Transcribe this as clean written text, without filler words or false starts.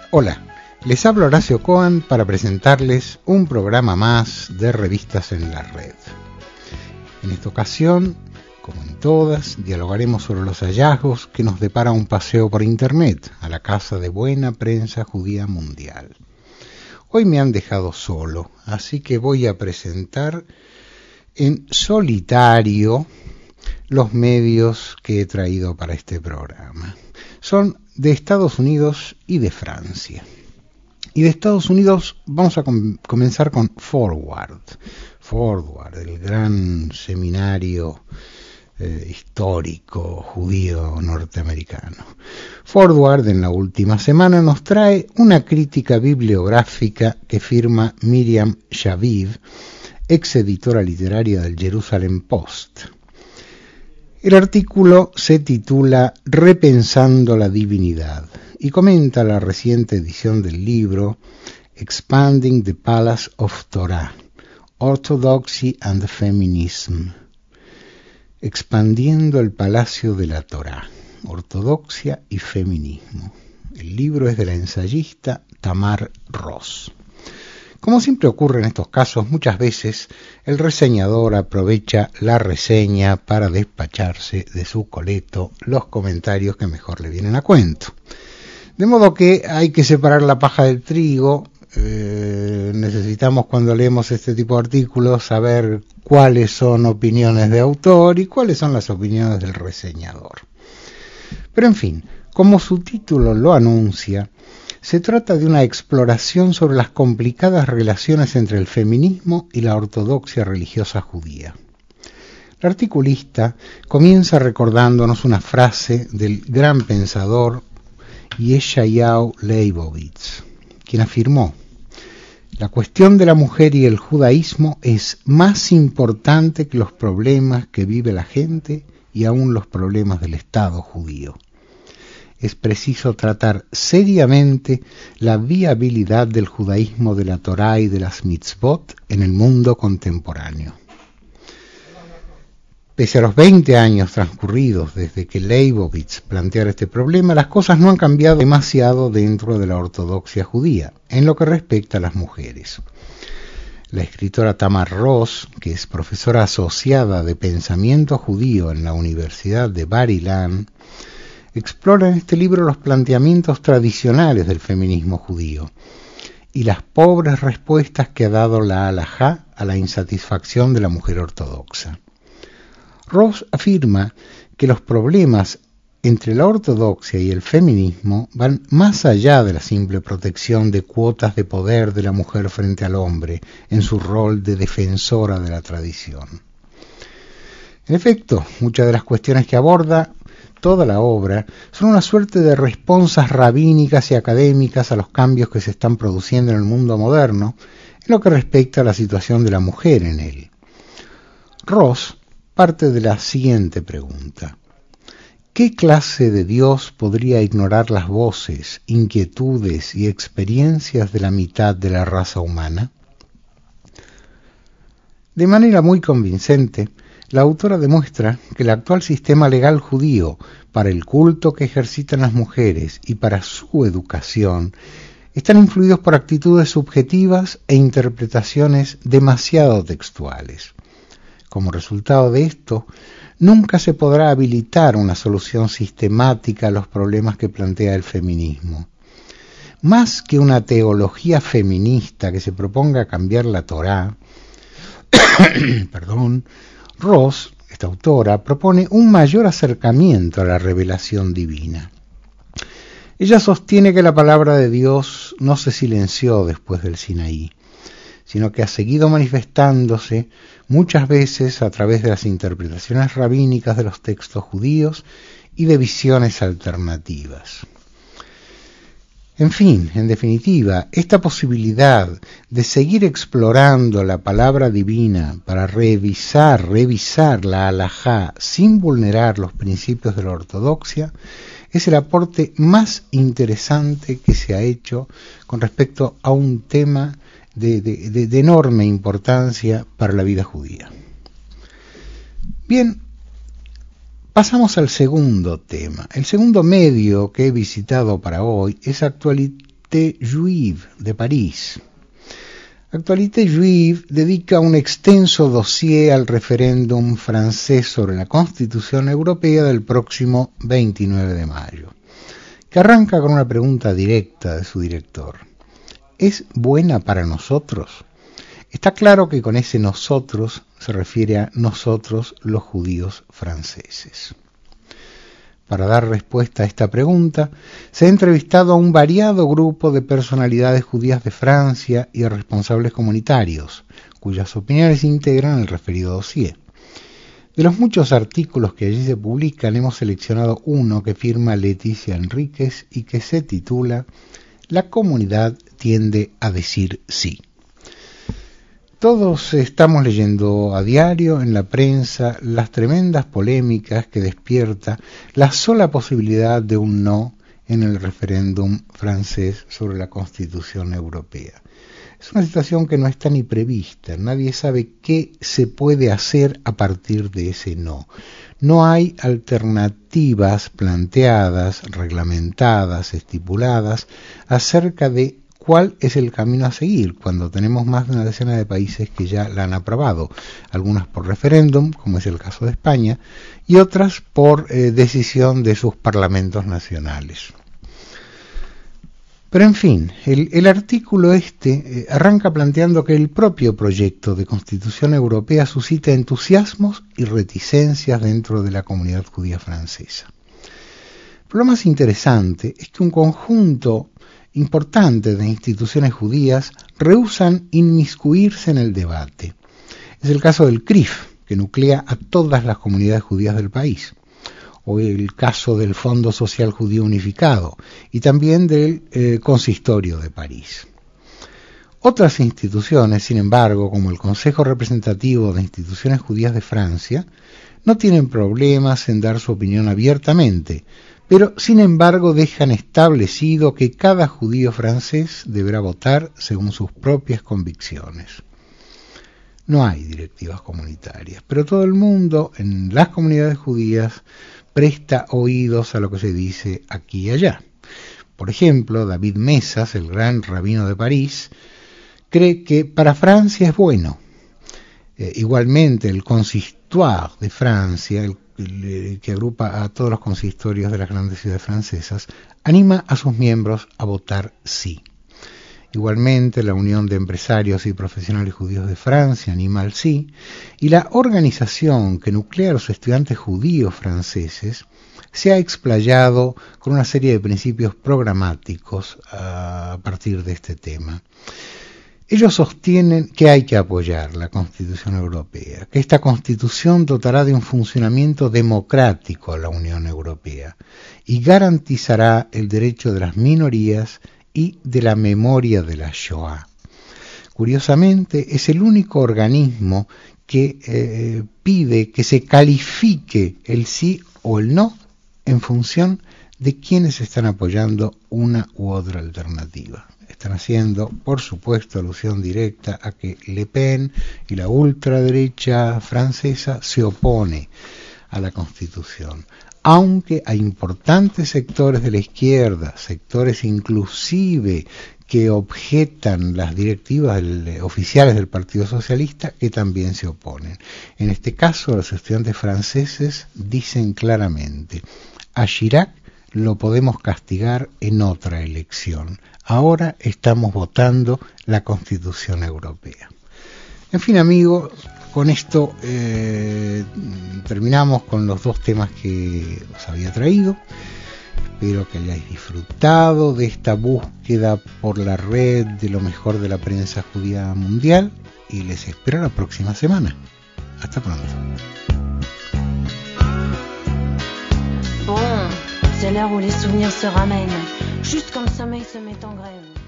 Hola, les habla Horacio Coan para presentarles un programa más de Revistas en la Red. En esta ocasión, como en todas, dialogaremos sobre los hallazgos que nos depara un paseo por internet a la casa de buena prensa judía mundial. Hoy me han dejado solo, así que voy a presentar en solitario los medios que he traído para este programa. Son de Estados Unidos y de Francia. Y de Estados Unidos vamos a comenzar con Forward, el gran seminario histórico judío norteamericano. Forward en la última semana nos trae una crítica bibliográfica que firma Miriam Shaviv, ex editora literaria del Jerusalem Post. El artículo se titula Repensando la divinidad y comenta la reciente edición del libro Expanding the Palace of Torah, Orthodoxy and Feminism, expandiendo el palacio de la Torá, ortodoxia y feminismo. El libro es de la ensayista Tamar Ross. Como siempre ocurre en estos casos, muchas veces el reseñador aprovecha la reseña para despacharse de su coleto los comentarios que mejor le vienen a cuento. De modo que hay que separar la paja del trigo. Necesitamos, cuando leemos este tipo de artículos, saber cuáles son opiniones de autor y cuáles son las opiniones del reseñador. Pero en fin, como su título lo anuncia, se trata de una exploración sobre las complicadas relaciones entre el feminismo y la ortodoxia religiosa judía. El articulista comienza recordándonos una frase del gran pensador Yeshayahu Leibovitz, quien afirmó: la cuestión de la mujer y el judaísmo es más importante que los problemas que vive la gente y aún los problemas del Estado judío. Es preciso tratar seriamente la viabilidad del judaísmo, de la Torá y de las mitzvot en el mundo contemporáneo. Pese a los 20 años transcurridos desde que Leibovitz planteara este problema, las cosas no han cambiado demasiado dentro de la ortodoxia judía, en lo que respecta a las mujeres. La escritora Tamar Ross, que es profesora asociada de pensamiento judío en la Universidad de Bar Ilan, explora en este libro los planteamientos tradicionales del feminismo judío y las pobres respuestas que ha dado la halajá a la insatisfacción de la mujer ortodoxa. Ross afirma que los problemas entre la ortodoxia y el feminismo van más allá de la simple protección de cuotas de poder de la mujer frente al hombre en su rol de defensora de la tradición. En efecto, muchas de las cuestiones que aborda toda la obra son una suerte de responsas rabínicas y académicas a los cambios que se están produciendo en el mundo moderno en lo que respecta a la situación de la mujer en él. Ross parte de la siguiente pregunta: ¿qué clase de Dios podría ignorar las voces, inquietudes y experiencias de la mitad de la raza humana? De manera muy convincente, la autora demuestra que el actual sistema legal judío para el culto que ejercitan las mujeres y para su educación están influidos por actitudes subjetivas e interpretaciones demasiado textuales. Como resultado de esto, nunca se podrá habilitar una solución sistemática a los problemas que plantea el feminismo. Más que una teología feminista que se proponga cambiar la Torá, Ross, esta autora, propone un mayor acercamiento a la revelación divina. Ella sostiene que la palabra de Dios no se silenció después del Sinaí, sino que ha seguido manifestándose muchas veces a través de las interpretaciones rabínicas de los textos judíos y de visiones alternativas. En fin, en definitiva, esta posibilidad de seguir explorando la palabra divina para revisar la halajá sin vulnerar los principios de la ortodoxia es el aporte más interesante que se ha hecho con respecto a un tema de enorme importancia para la vida judía. Bien, pasamos al segundo tema. El segundo medio que he visitado para hoy es Actualité Juive de París. Actualité Juive dedica un extenso dossier al referéndum francés sobre la Constitución Europea del próximo 29 de mayo, que arranca con una pregunta directa de su director. ¿Es buena para nosotros? Está claro que con ese nosotros se refiere a nosotros los judíos franceses. Para dar respuesta a esta pregunta, se ha entrevistado a un variado grupo de personalidades judías de Francia y a responsables comunitarios, cuyas opiniones integran el referido dossier. De los muchos artículos que allí se publican, hemos seleccionado uno que firma Leticia Enríquez y que se titula «La comunidad tiende a decir sí». Todos estamos leyendo a diario en la prensa las tremendas polémicas que despierta la sola posibilidad de un no en el referéndum francés sobre la Constitución Europea. Es una situación que no está ni prevista, nadie sabe qué se puede hacer a partir de ese no. No hay alternativas planteadas, reglamentadas, estipuladas acerca de cuál es el camino a seguir cuando tenemos más de una decena de países que ya la han aprobado, algunas por referéndum, como es el caso de España, y otras por decisión de sus parlamentos nacionales. Pero en fin, el artículo arranca planteando que el propio proyecto de Constitución Europea suscita entusiasmos y reticencias dentro de la comunidad judía francesa. Pero lo más interesante es que un conjunto importante de instituciones judías rehúsan inmiscuirse en el debate. Es el caso del CRIF, que nuclea a todas las comunidades judías del país, o el caso del Fondo Social Judío Unificado, y también del Consistorio de París. Otras instituciones, sin embargo, como el Consejo Representativo de Instituciones Judías de Francia, no tienen problemas en dar su opinión abiertamente, pero sin embargo dejan establecido que cada judío francés deberá votar según sus propias convicciones. No hay directivas comunitarias, pero todo el mundo en las comunidades judías presta oídos a lo que se dice aquí y allá. Por ejemplo, David Mesas, el gran rabino de París, cree que para Francia es bueno. Igualmente, el Consistoire de Francia, que agrupa a todos los consistorios de las grandes ciudades francesas, anima a sus miembros a votar sí. Igualmente, la Unión de Empresarios y Profesionales Judíos de Francia anima al sí, y la organización que nuclea a los estudiantes judíos franceses se ha explayado con una serie de principios programáticos a partir de este tema. Ellos sostienen que hay que apoyar la Constitución Europea, que esta Constitución dotará de un funcionamiento democrático a la Unión Europea y garantizará el derecho de las minorías y de la memoria de la Shoah. Curiosamente, es el único organismo que pide que se califique el sí o el no en función de quienes están apoyando una u otra alternativa. Están haciendo, por supuesto, alusión directa a que Le Pen y la ultraderecha francesa se opone a la Constitución, aunque hay importantes sectores de la izquierda, sectores inclusive que objetan las directivas oficiales del Partido Socialista, que también se oponen. En este caso, los estudiantes franceses dicen claramente: a Chirac lo podemos castigar en otra elección. Ahora estamos votando la Constitución Europea. En fin, amigos, con esto terminamos con los dos temas que os había traído. Espero que hayáis disfrutado de esta búsqueda por la red de lo mejor de la prensa judía mundial y les espero la próxima semana. Hasta pronto. Bon, c'est l'heure où les souvenirs se ramènent, juste quand le sommeil se met en grève.